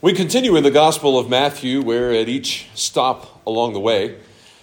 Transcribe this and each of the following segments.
We continue in the Gospel of Matthew, where at each stop along the way,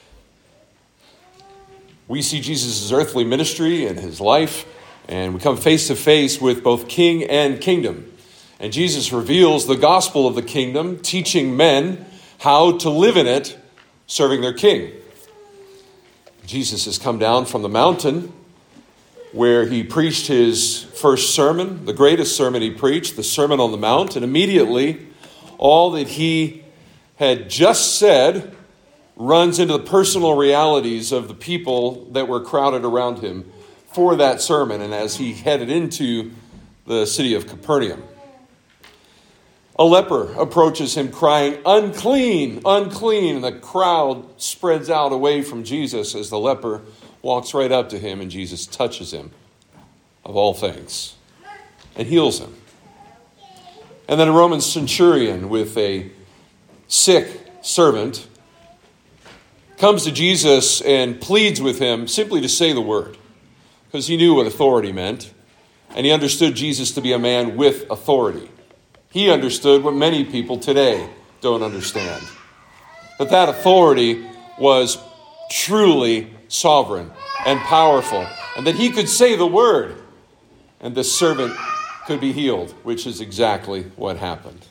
we see Jesus' earthly ministry and his life, and we come face to face with both king and kingdom. And Jesus reveals the gospel of the kingdom, teaching men how to live in it, serving their king. Jesus has come down from the mountain where he preached his first sermon, the greatest sermon he preached, the Sermon on the Mount, and immediately all that he had just said runs into the personal realities of the people that were crowded around him for that sermon, and as he headed into the city of Capernaum. A leper approaches him crying, "Unclean, unclean," and the crowd spreads out away from Jesus as the leper walks right up to him, and Jesus touches him, of all things, and heals him. And then a Roman centurion with a sick servant comes to Jesus and pleads with him simply to say the word, because he knew what authority meant, and he understood Jesus to be a man with authority. He understood what many people today don't understand, that authority was truly sovereign and powerful, and that he could say the word, and the servant could be healed, which is exactly what happened.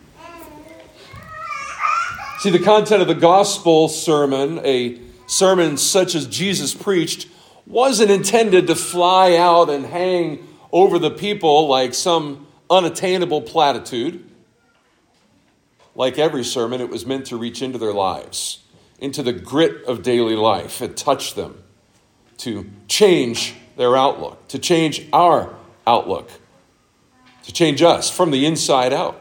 See, the content of the gospel sermon, a sermon such as Jesus preached, wasn't intended to fly out and hang over the people like some unattainable platitude. Like every sermon, it was meant to reach into their lives, into the grit of daily life, and touch them, to change their outlook, to change our outlook, to change us from the inside out.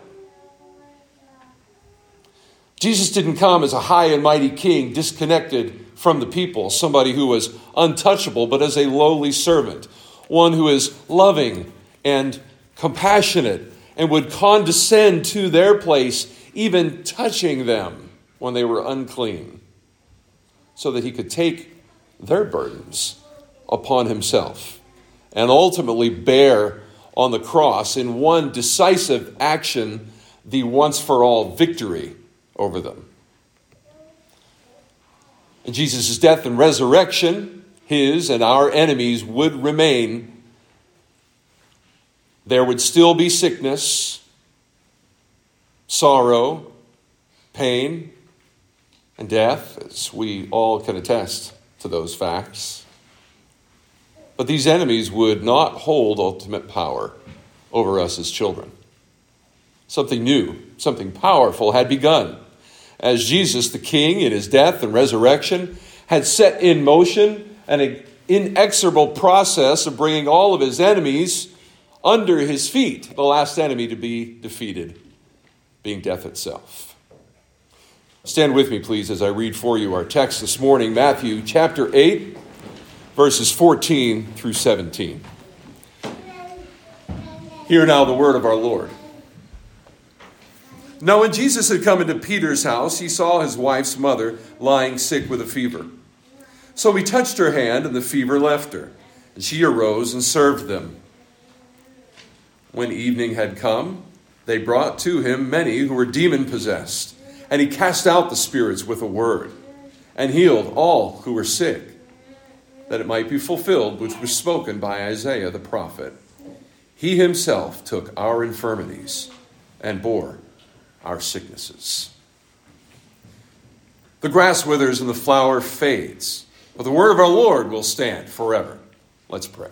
Jesus didn't come as a high and mighty king disconnected from the people, somebody who was untouchable, but as a lowly servant, one who is loving and compassionate and would condescend to their place, even touching them when they were unclean, so that he could take their burdens upon himself and ultimately bear on the cross in one decisive action the once-for-all victory over them. In Jesus' death and resurrection, his and our enemies would remain. There would still be sickness, sorrow, pain, and death, as we all can attest to those facts. But these enemies would not hold ultimate power over us as children. Something new, something powerful had begun, as Jesus, the King, in his death and resurrection, had set in motion an inexorable process of bringing all of his enemies under his feet, the last enemy to be defeated being death itself. Stand with me, please, as I read for you our text this morning, Matthew chapter 8, verses 14 through 17. Hear now the word of our Lord. Now, when Jesus had come into Peter's house, he saw his wife's mother lying sick with a fever. So he touched her hand, and the fever left her, and she arose and served them. When evening had come, they brought to him many who were demon-possessed, and he cast out the spirits with a word, and healed all who were sick, that it might be fulfilled which was spoken by Isaiah the prophet. He himself took our infirmities and bore our sicknesses. The grass withers and the flower fades, but the word of our Lord will stand forever. Let's pray.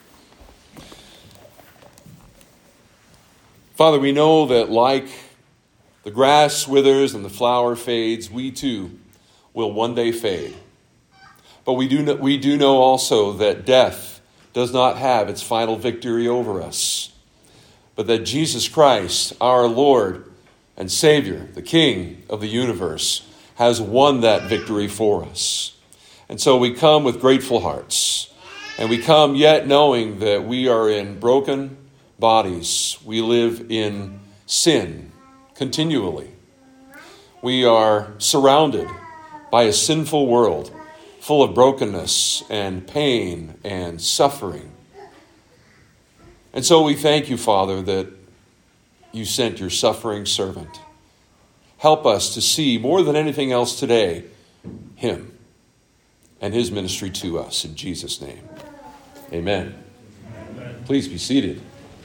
Father, we know that like the grass withers and the flower fades, we too will one day fade. But we do know also that death does not have its final victory over us, but that Jesus Christ, our Lord and Savior, the King of the universe, has won that victory for us. And so we come with grateful hearts, and we come yet knowing that we are in broken bodies. We live in sin continually. We are surrounded by a sinful world full of brokenness and pain and suffering. And so we thank you, Father, that you sent your suffering servant help us to see more than anything else today, him and his ministry to us. In Jesus' name, amen. Please be seated.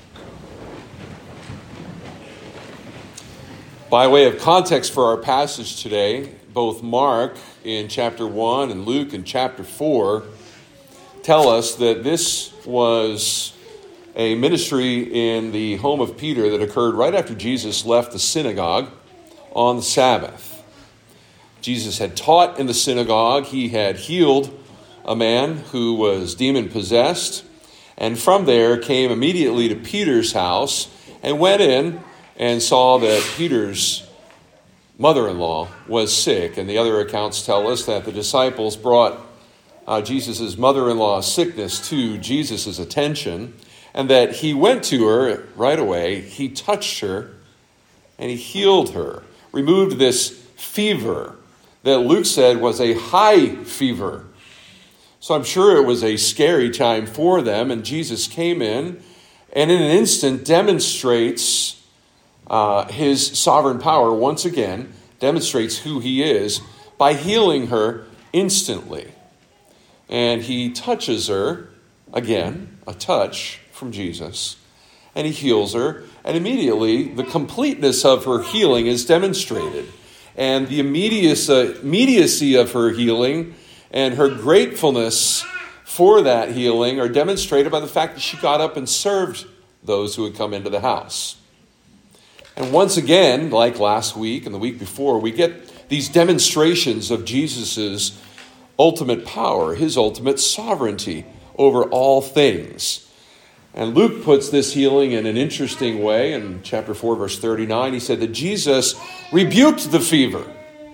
By way of context for our passage today, both Mark in chapter 1 and Luke in chapter 4 tell us that this was a ministry in the home of Peter that occurred right after Jesus left the synagogue on the Sabbath. Jesus had taught in the synagogue. He had healed a man who was demon-possessed, and from there came immediately to Peter's house and went in and saw that Peter's mother-in-law was sick. And the other accounts tell us that the disciples brought Jesus' mother-in-law's sickness to Jesus' attention, and that he went to her right away. He touched her, and he healed her, removed this fever that Luke said was a high fever. So I'm sure it was a scary time for them, and Jesus came in and in an instant demonstrates his sovereign power once again, demonstrates who he is by healing her instantly. And he touches her, again, a touch from Jesus, and he heals her, and immediately the completeness of her healing is demonstrated. And the immediacy of her healing and her gratefulness for that healing are demonstrated by the fact that she got up and served those who had come into the house. And once again, like last week and the week before, we get these demonstrations of Jesus' ultimate power, his ultimate sovereignty over all things. And Luke puts this healing in an interesting way. In chapter 4, verse 39, he said that Jesus rebuked the fever,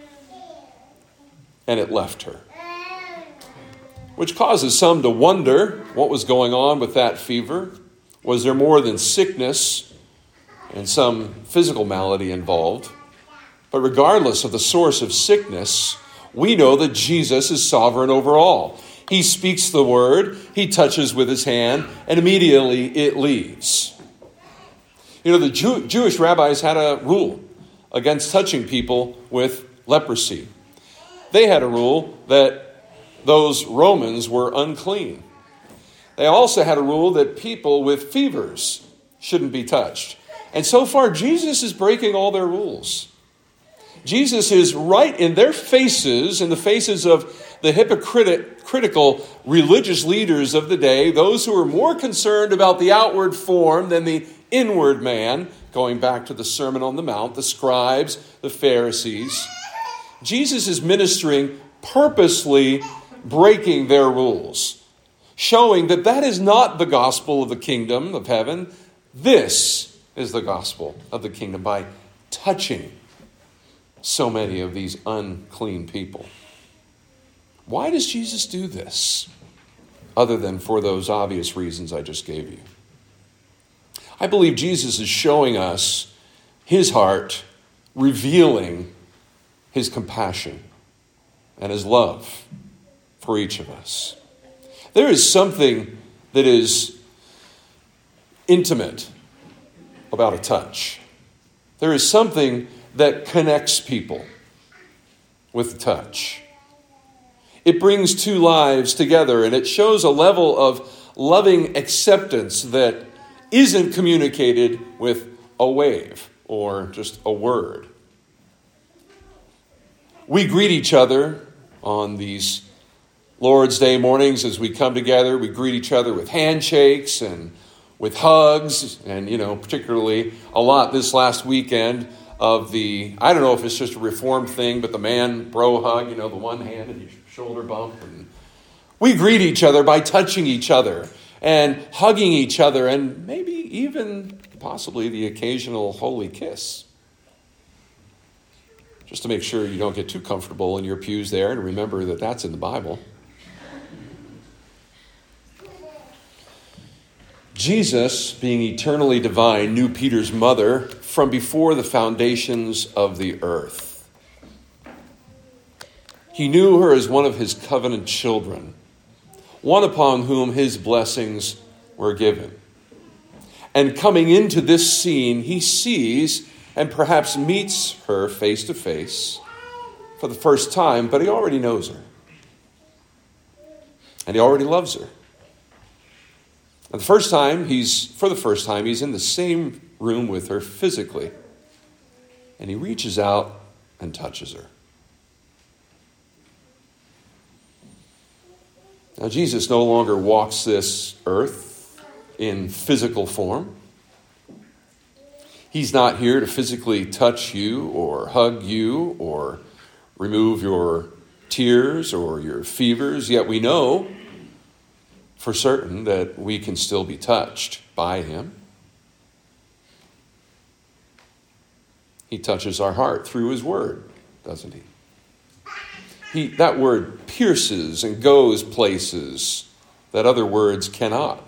and it left her. Which causes some to wonder what was going on with that fever. Was there more than sickness and some physical malady involved? But regardless of the source of sickness, we know that Jesus is sovereign over all. He speaks the word, he touches with his hand, and immediately it leaves. You know, the Jewish rabbis had a rule against touching people with leprosy. They had a rule that those Romans were unclean. They also had a rule that people with fevers shouldn't be touched. And so far, Jesus is breaking all their rules. Jesus is right in their faces, in the faces of the hypocritical religious leaders of the day, those who were more concerned about the outward form than the inward man, going back to the Sermon on the Mount, the scribes, the Pharisees. Jesus is ministering, purposely breaking their rules, showing that that is not the gospel of the kingdom of heaven. This is the gospel of the kingdom by touching so many of these unclean people. Why does Jesus do this, other than for those obvious reasons I just gave you? I believe Jesus is showing us his heart, revealing his compassion and his love for each of us. There is something that is intimate about a touch. There is something that connects people with the touch. It brings two lives together, and it shows a level of loving acceptance that isn't communicated with a wave or just a word. We greet each other on these Lord's Day mornings as we come together. We greet each other with handshakes and with hugs, and, particularly a lot this last weekend of I don't know if it's just a Reformed thing, but the man bro hug, the one hand and your shoulder bump. And we greet each other by touching each other and hugging each other, and maybe even possibly the occasional holy kiss. Just to make sure you don't get too comfortable in your pews there, and remember that that's in the Bible. Jesus, being eternally divine, knew Peter's mother from before the foundations of the earth. He knew her as one of his covenant children, one upon whom his blessings were given. And coming into this scene, he sees and perhaps meets her face to face for the first time, but he already knows her. And he already loves her. And for the first time, he's in the same room with her physically. And he reaches out and touches her. Now, Jesus no longer walks this earth in physical form. He's not here to physically touch you or hug you or remove your tears or your fevers, yet we know for certain that we can still be touched by him. He touches our heart through his word, doesn't he? That word pierces and goes places that other words cannot.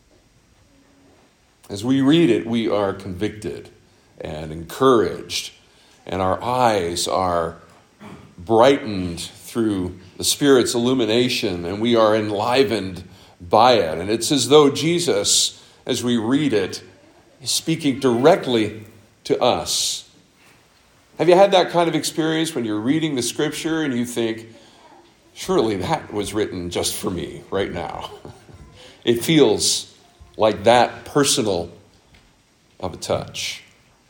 As we read it, we are convicted and encouraged, and our eyes are brightened through the Spirit's illumination, and we are enlivened by it. And it's as though Jesus, as we read it, is speaking directly to us. Have you had that kind of experience when you're reading the scripture and you think, surely that was written just for me right now? It feels like that personal of a touch.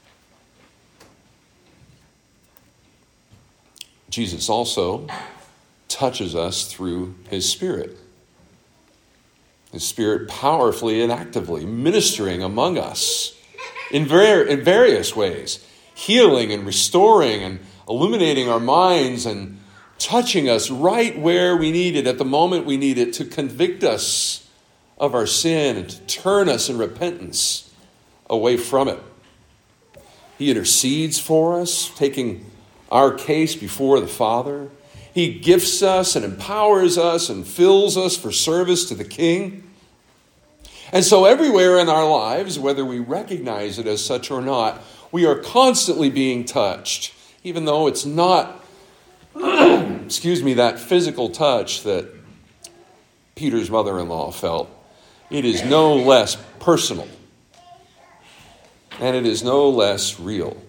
Jesus also touches us through his Spirit. His Spirit powerfully and actively ministering among us in various ways. Healing and restoring and illuminating our minds and touching us right where we need it at the moment we need it to convict us of our sin and to turn us in repentance away from it. He intercedes for us, taking our case before the Father. He gifts us and empowers us and fills us for service to the King. And so everywhere in our lives, whether we recognize it as such or not, we are constantly being touched, even though it's not, that physical touch that Peter's mother-in-law felt. It is no less personal, and it is no less real.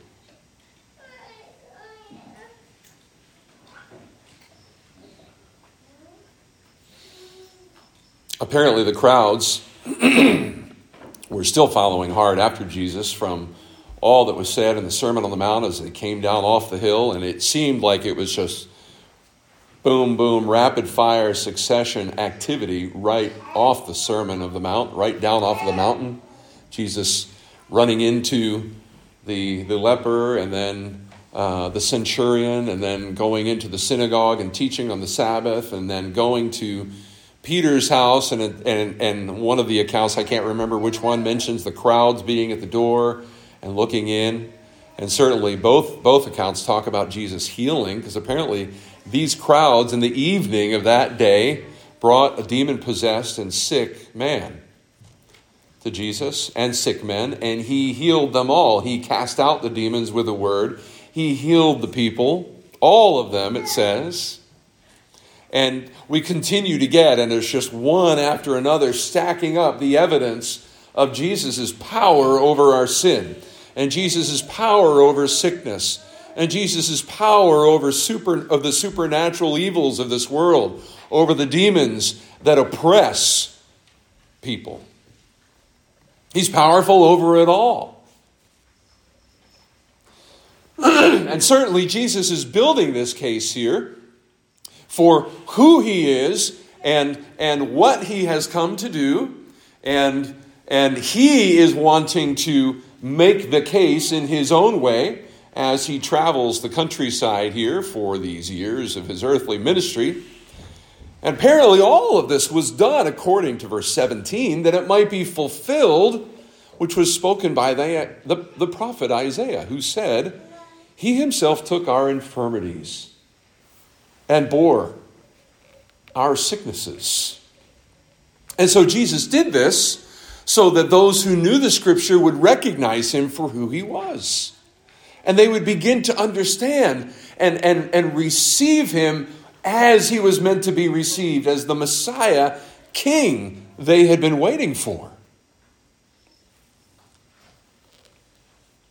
Apparently the crowds were still following hard after Jesus from all that was said in the Sermon on the Mount as they came down off the hill, and it seemed like it was just boom, boom, rapid fire succession activity right off the Sermon of the Mount, right down off of the mountain. Jesus running into the leper and then the centurion, and then going into the synagogue and teaching on the Sabbath, and then going to Peter's house, and one of the accounts, I can't remember which one, mentions the crowds being at the door and looking in. And certainly both accounts talk about Jesus healing, because apparently these crowds in the evening of that day brought a demon-possessed and sick man to Jesus, and sick men, and he healed them all. He cast out the demons with a word. He healed the people, all of them, it says. And we continue to get, and there's just one after another stacking up the evidence of Jesus' power over our sin, and Jesus' power over sickness, and Jesus' power over the supernatural evils of this world, over the demons that oppress people. He's powerful over it all. And certainly Jesus is building this case here for who he is and what he has come to do, and he is wanting to make the case in his own way as he travels the countryside here for these years of his earthly ministry. And apparently all of this was done according to verse 17, that it might be fulfilled, which was spoken by the prophet Isaiah, who said, "He himself took our infirmities and bore our sicknesses." And so Jesus did this so that those who knew the scripture would recognize him for who he was. And they would begin to understand and receive him as he was meant to be received, as the Messiah King they had been waiting for.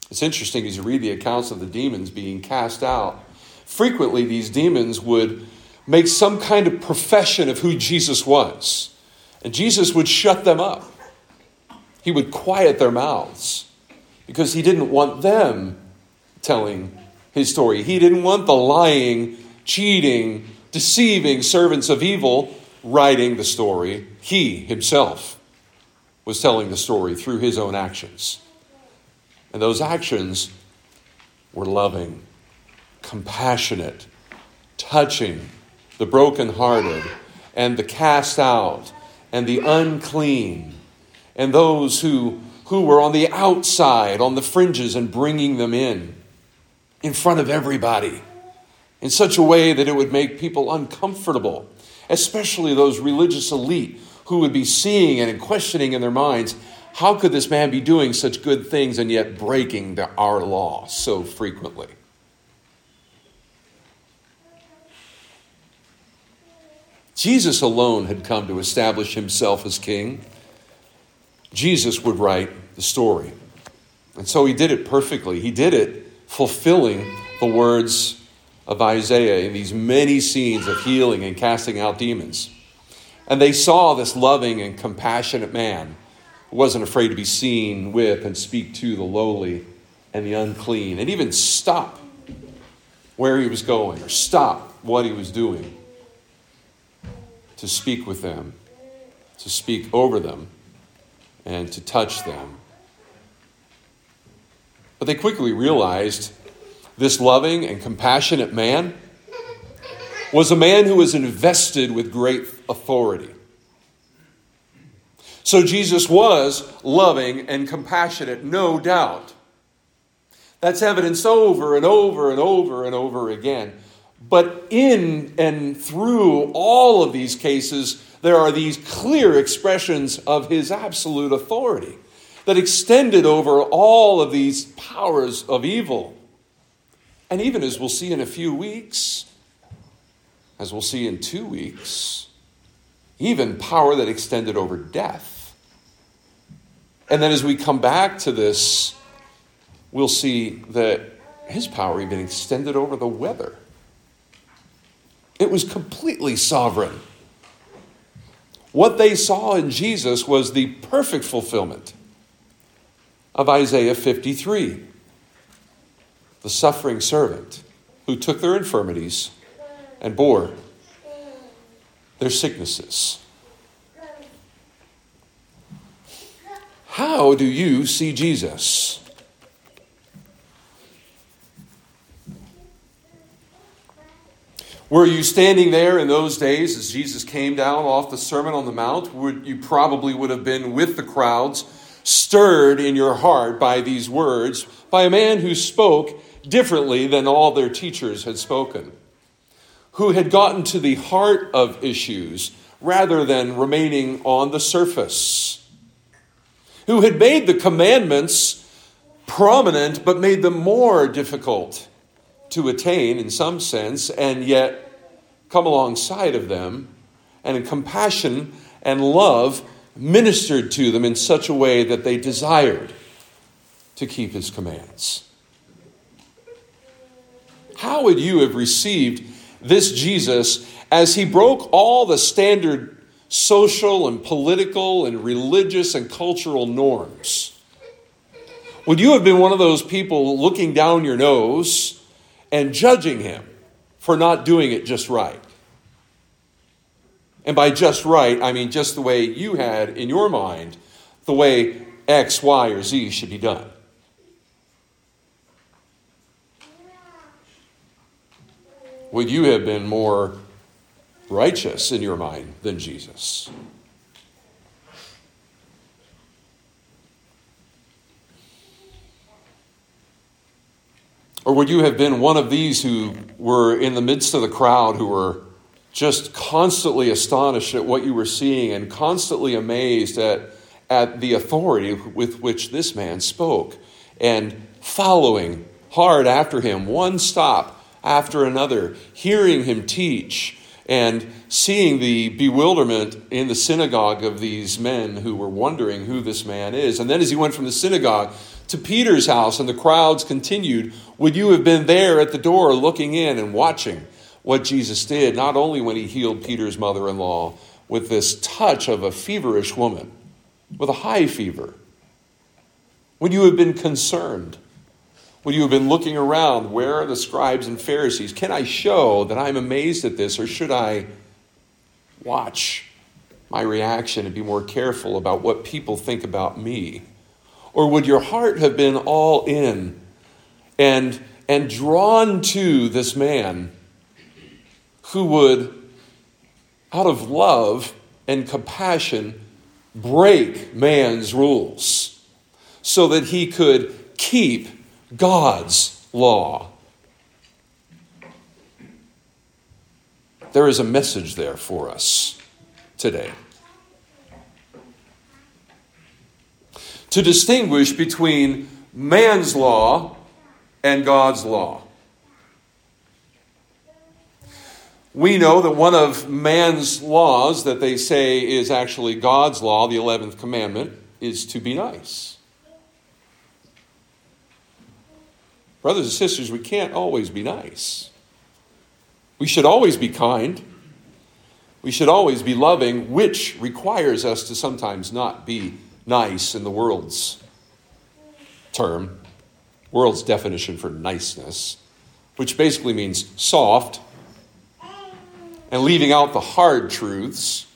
It's interesting as you read the accounts of the demons being cast out. Frequently, these demons would make some kind of profession of who Jesus was. And Jesus would shut them up. He would quiet their mouths because he didn't want them telling his story. He didn't want the lying, cheating, deceiving servants of evil writing the story. He himself was telling the story through his own actions. And those actions were loving, compassionate, touching the brokenhearted and the cast out and the unclean and those who were on the outside, on the fringes, and bringing them in front of everybody in such a way that it would make people uncomfortable, especially those religious elite who would be seeing and questioning in their minds, how could this man be doing such good things and yet breaking our law so frequently? Jesus alone had come to establish himself as king. Jesus would write the story. And so he did it perfectly. He did it fulfilling the words of Isaiah in these many scenes of healing and casting out demons. And they saw this loving and compassionate man who wasn't afraid to be seen with and speak to the lowly and the unclean, and even stop where he was going or stop what he was doing to speak with them, to speak over them, and to touch them. But they quickly realized this loving and compassionate man was a man who was invested with great authority. So Jesus was loving and compassionate, no doubt. That's evidenced over and over and over and over again. But in and through all of these cases, there are these clear expressions of his absolute authority that extended over all of these powers of evil. And even as we'll see in a few weeks, as we'll see in 2 weeks, even power that extended over death. And then as we come back to this, we'll see that his power even extended over the weather. It was completely sovereign. What they saw in Jesus was the perfect fulfillment of Isaiah 53. The suffering servant who took their infirmities and bore their sicknesses. How do you see Jesus? Were you standing there in those days as Jesus came down off the Sermon on the Mount? You probably would have been with the crowds, stirred in your heart by these words, by a man who spoke differently than all their teachers had spoken, who had gotten to the heart of issues rather than remaining on the surface, who had made the commandments prominent but made them more difficult to attain in some sense, and yet come alongside of them and in compassion and love ministered to them in such a way that they desired to keep his commands. How would you have received this Jesus as he broke all the standard social and political and religious and cultural norms? Would you have been one of those people looking down your nose and judging him for not doing it just right? And by just right, I mean just the way you had in your mind the way X, Y, or Z should be done. Would you have been more righteous in your mind than Jesus? Or would you have been one of these who were in the midst of the crowd, who were just constantly astonished at what you were seeing and constantly amazed at the authority with which this man spoke, and following hard after him, one stop after another, hearing him teach and seeing the bewilderment in the synagogue of these men who were wondering who this man is. And then as he went from the synagogue to Peter's house and the crowds continued, would you have been there at the door looking in and watching what Jesus did, not only when he healed Peter's mother-in-law with this touch of a feverish woman with a high fever? Would you have been concerned? Would you have been looking around? Where are the scribes and Pharisees? Can I show that I'm amazed at this, or should I watch my reaction and be more careful about what people think about me? Or would your heart have been all in and drawn to this man who would, out of love and compassion, break man's rules so that he could keep God's law? There is a message there for us today. To distinguish between man's law and God's law. We know that one of man's laws that they say is actually God's law, the 11th commandment, is to be nice. Brothers and sisters, we can't always be nice. We should always be kind. We should always be loving, which requires us to sometimes not be nice in the world's term, world's definition for niceness, which basically means soft and leaving out the hard truths.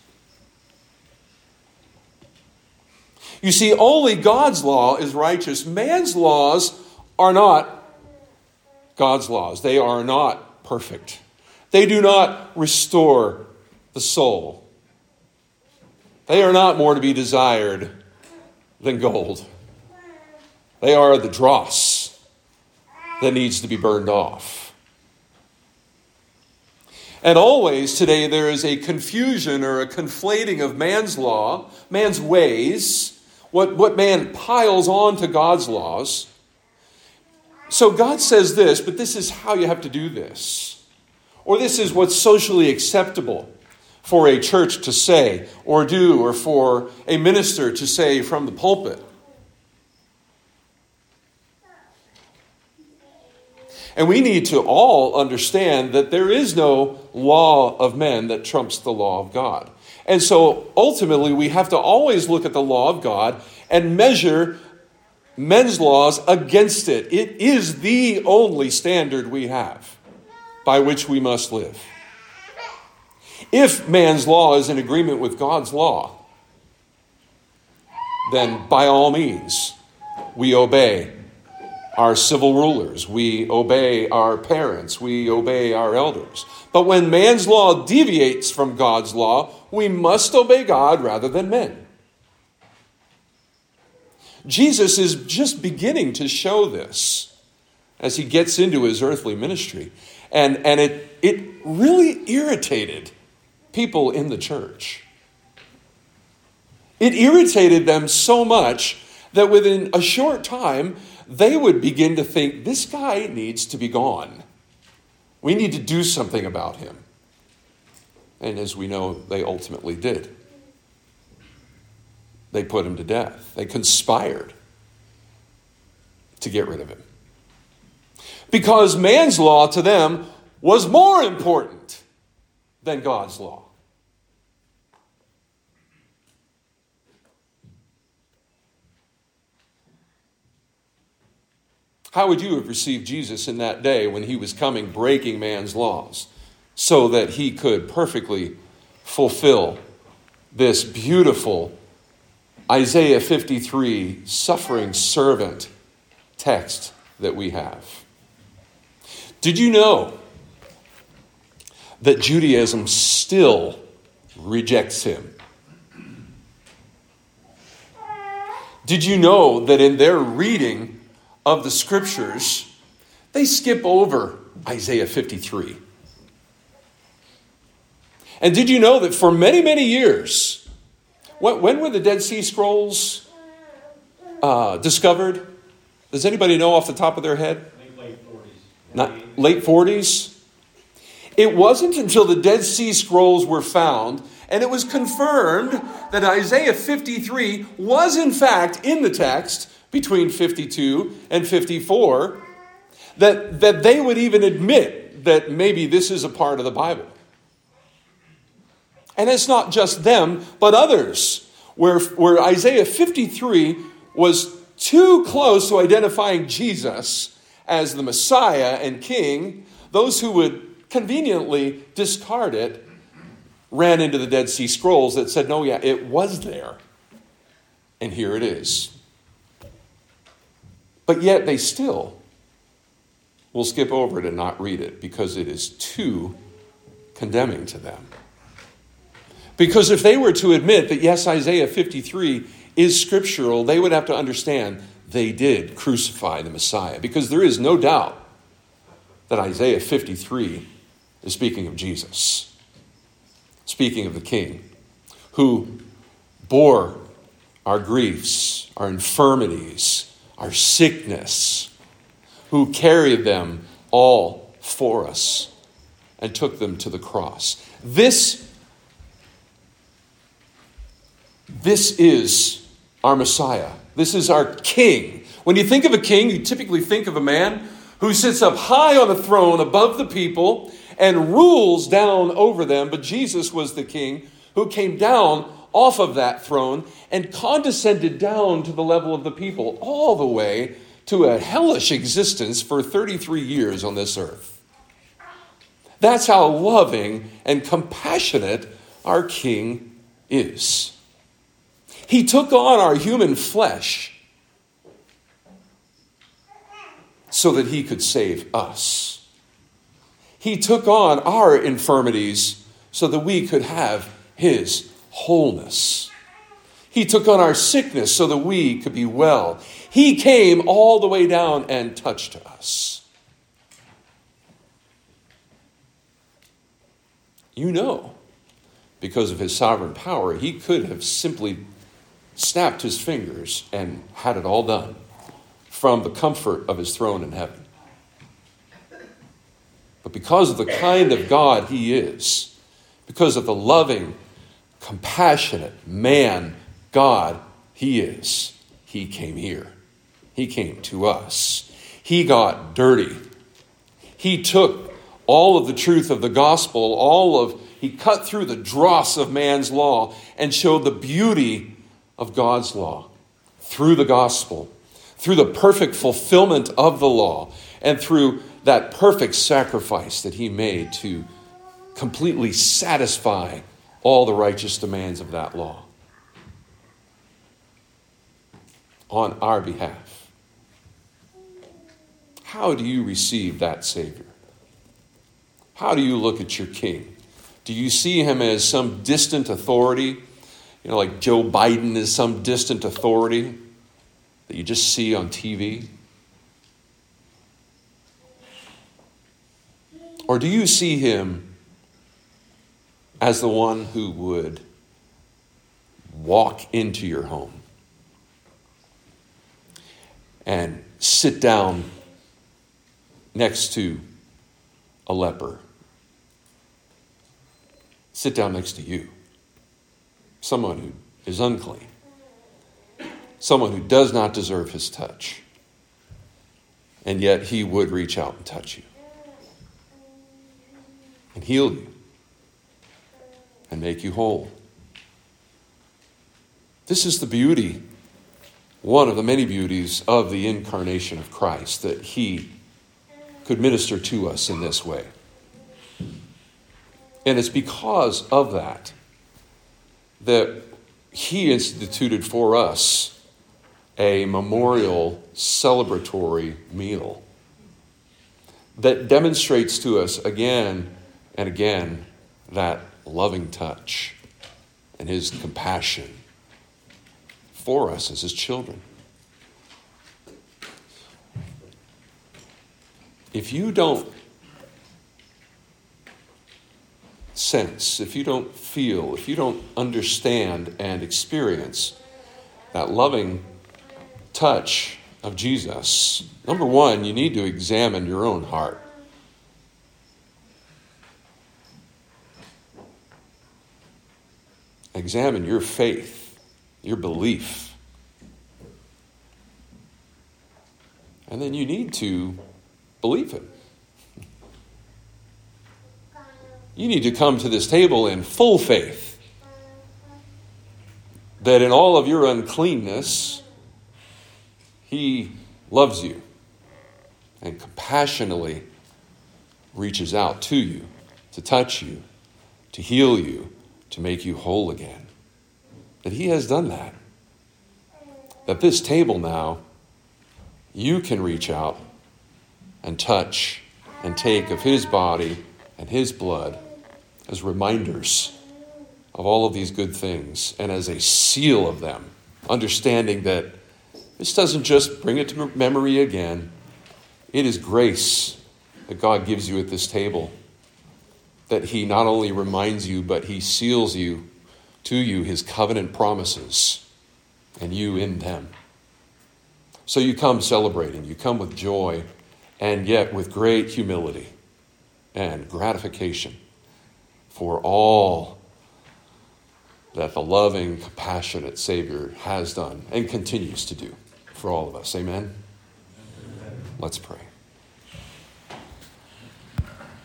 You see, only God's law is righteous. Man's laws are not God's laws. They are not perfect. They do not restore the soul. They are not more to be desired than gold. They are the dross that needs to be burned off. And always today there is a confusion or a conflating of man's law, man's ways, what man piles on to God's laws. So God says this, but this is how you have to do this. Or this is what's socially acceptable for a church to say or do, or for a minister to say from the pulpit. And we need to all understand that there is no law of men that trumps the law of God. And so ultimately we have to always look at the law of God and measure men's laws against it. It is the only standard we have by which we must live. If man's law is in agreement with God's law, then by all means, we obey our civil rulers, we obey our parents, we obey our elders. But when man's law deviates from God's law, we must obey God rather than men. Jesus is just beginning to show this as he gets into his earthly ministry. And it really irritated people in the church. It irritated them so much that within a short time, they would begin to think, this guy needs to be gone. We need to do something about him. And as we know, they ultimately did. They put him to death. They conspired to get rid of him. Because man's law to them was more important than God's law. How would you have received Jesus in that day when he was coming, breaking man's laws, so that he could perfectly fulfill this beautiful Isaiah 53 suffering servant text that we have? Did you know that Judaism still rejects him? Did you know that in their reading of the scriptures, they skip over Isaiah 53? And did you know that for many, many years, when were the Dead Sea Scrolls discovered? Does anybody know off the top of their head? Late 40s. Late 40s? It wasn't until the Dead Sea Scrolls were found and it was confirmed that Isaiah 53 was in fact in the text between 52 and 54 that they would even admit that maybe this is a part of the Bible. And it's not just them, but others, where Isaiah 53 was too close to identifying Jesus as the Messiah and King. Those who would conveniently discard it ran into the Dead Sea Scrolls that said, no, yeah, it was there. And here it is. But yet they still will skip over it and not read it because it is too condemning to them. Because if they were to admit that, yes, Isaiah 53 is scriptural, they would have to understand they did crucify the Messiah. Because there is no doubt that Isaiah 53 is speaking of Jesus, speaking of the King, who bore our griefs, our infirmities, our sickness, who carried them all for us and took them to the cross. This is our Messiah. This is our King. When you think of a king, you typically think of a man who sits up high on a throne above the people and rules down over them. But Jesus was the King who came down off of that throne and condescended down to the level of the people, all the way to a hellish existence for 33 years on this earth. That's how loving and compassionate our King is. He took on our human flesh so that he could save us. He took on our infirmities so that we could have his wholeness. He took on our sickness so that we could be well. He came all the way down and touched us. You know, because of his sovereign power, he could have simply snapped his fingers and had it all done from the comfort of his throne in heaven. But because of the kind of God he is, because of the loving, compassionate man God he is, he came here. He came to us. He got dirty. He took all of the truth of the gospel, he cut through the dross of man's law and showed the beauty of God's law through the gospel, through the perfect fulfillment of the law, and through that perfect sacrifice that he made to completely satisfy all the righteous demands of that law on our behalf. How do you receive that Savior? How do you look at your King? Do you see him as some distant authority? You know, like Joe Biden is some distant authority that you just see on TV? Or do you see him as the one who would walk into your home and sit down next to a leper? Sit down next to you. Someone who is unclean. Someone who does not deserve his touch. And yet he would reach out and touch you. And heal you. And make you whole. This is the beauty, one of the many beauties of the incarnation of Christ, that he could minister to us in this way. And it's because of that he instituted for us a memorial celebratory meal that demonstrates to us again and again that loving touch and his compassion for us as his children. If you don't sense, if you don't feel, if you don't understand and experience that loving touch of Jesus, number one, you need to examine your own heart. examine your faith, your belief. And then you need to believe him. You need to come to this table in full faith that in all of your uncleanness, he loves you and compassionately reaches out to you, to touch you, to heal you, to make you whole again. That he has done that. That this table now, you can reach out and touch and take of his body and his blood as reminders of all of these good things and as a seal of them, understanding that this doesn't just bring it to memory again. It is grace that God gives you at this table, that he not only reminds you, but he seals you to you his covenant promises and you in them. So you come celebrating, you come with joy, and yet with great humility and gratification for all that the loving, compassionate Savior has done and continues to do for all of us. Amen? Let's pray.